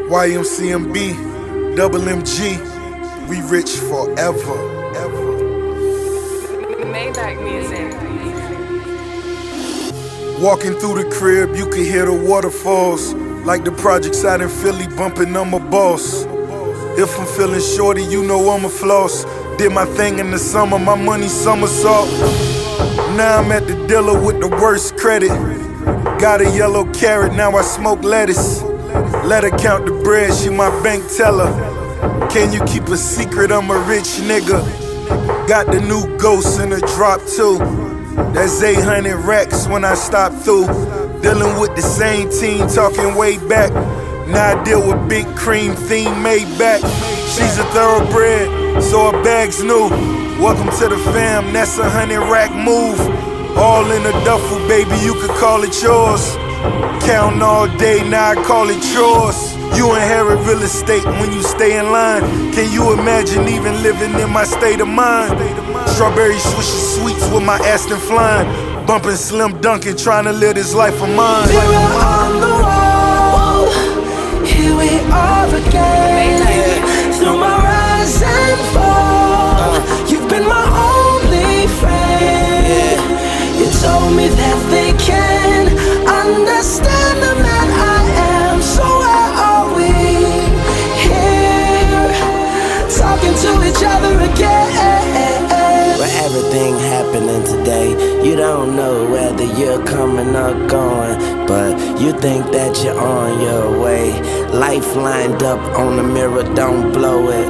YMCMB, Double MG, we rich forever. Maybach music. Walking through the crib, you can hear the waterfalls, like the projects out in Philly bumping on my boss. If I'm feeling shorty, you know I'm a floss. Did my thing in the summer, my money somersault. Now I'm at the dealer with the worst credit. Got a yellow carrot, now I smoke lettuce. Let her count the bread, she my bank teller. Can you keep a secret, I'm a rich nigga. Got the new Ghost in the drop too. That's 800 racks when I stop through. Dealing with the same team, talking way back. Now I deal with big cream theme made back. She's a thoroughbred, so her bag's new. Welcome to the fam, that's 100 rack move. All in a duffel, baby, you could call it yours. Counting all day, now I call it yours. You inherit real estate when you stay in line. Can you imagine even living in my state of mind? Strawberry swishy sweets with my Aston flying. Bumping Slim Dunkin', trying to live this life of mine. Mirror on the wall, here we are again. Through my rise and fall, you've been my only friend. You told me that they can understand the man I am. So where are we? Here, talking to each other again. Where everything happening today, you don't know whether you're coming or going, but you think that you're on your way. Life lined up on the mirror, don't blow it.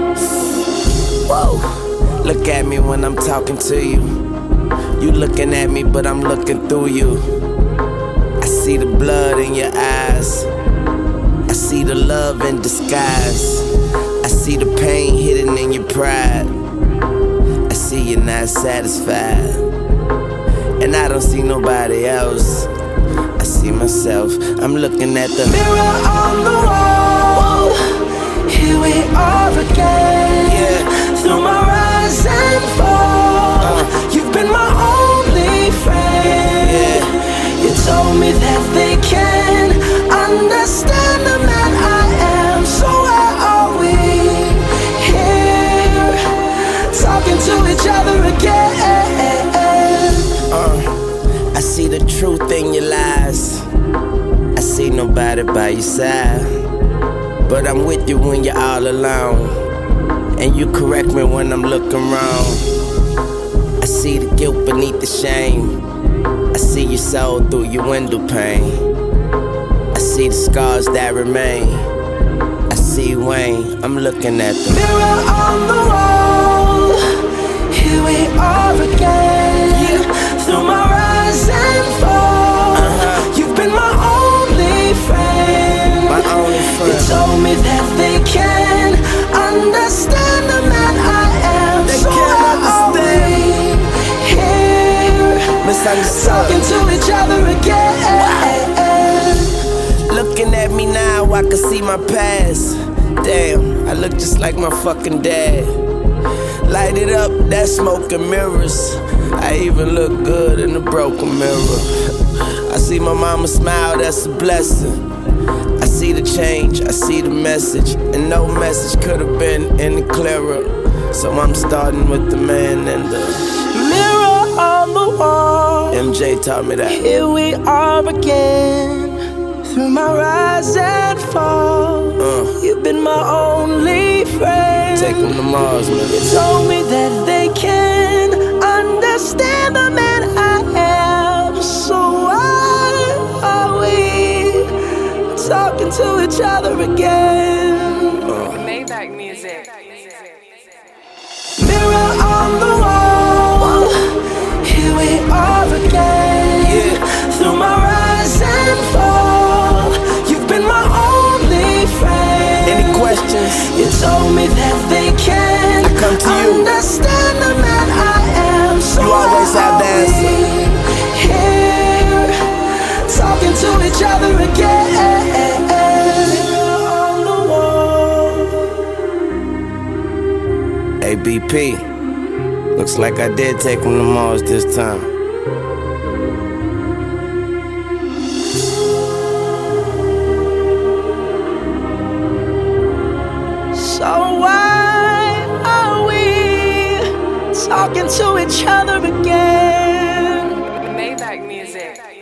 Whoa, look at me when I'm talking to you. You looking at me, but I'm looking through you. I see the blood in your eyes. I see the love in disguise. I see the pain hidden in your pride. I see you're not satisfied. And I don't see nobody else. I see myself. I'm looking at the mirror on the wall. Here we are again. Through my rise and fall, you've been my only friend. You told me that they can understand the man I am. So where are we? Here, talking to each other again. I see the truth in your lies. I see nobody by your side, but I'm with you when you're all alone. And you correct me when I'm looking wrong. I see the guilt beneath the shame. I see your soul through your window pane. I see the scars that remain. I see Wayne, I'm looking at the mirror on the wall. Here we are again. Through my rise and fall, you've been my only friend. My only friend. You told me that they can understand the man I am. They so can't understand. Here, talking to each other again. Looking at me now, I can see my past. Damn, I look just like my fucking dad. Light it up, that's smoke and mirrors. I even look good in the broken mirror. I see my mama smile, that's a blessing. I see the change, I see the message, and no message could have been any clearer. So I'm starting with the man and the mirror on the wall. MJ taught me that. Here we are again. Through my rise and fall, you've been my only friend. Take them to Mars, man. You told me that they can understand the man I am. So why are we talking to each other again? Maybach music. Mirror on the wall. Here we are again. Through my rise and fall, you've been my only friend. Any questions? You told me that they can come to you. understand the man I am. So you always have the answer. Here, talking to each other again. On the wall. Hey, BP, looks like I did take him to Mars this time. why are we talking to each other again? Maybach music.